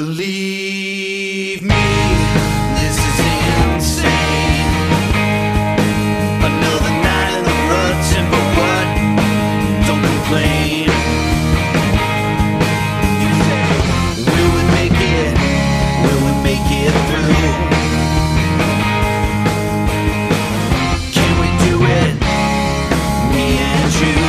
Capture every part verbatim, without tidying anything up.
Believe me, this is insane. Another night in the ruts, and for what? Don't complain. You say, will we make it? Will we make it through? Can we do it? Me and you.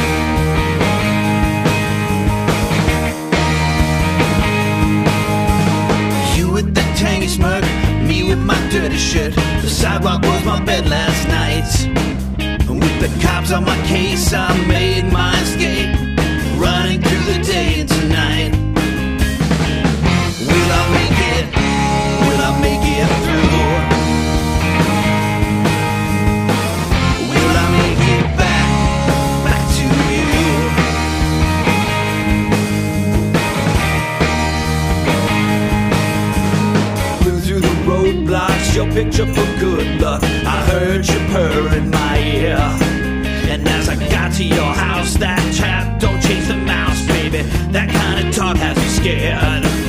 Tangy smirk, me with my dirty shirt. The sidewalk was my bed last night. With the cops on my case, I made my escape, running through the day and tonight. Will I make it? Will I make it through? Will I make it back, back to you? Roadblocks, your picture for good luck. I heard you purr in my ear, and as I got to your house, that chap don't chase the mouse, baby. That kind of talk has me scared.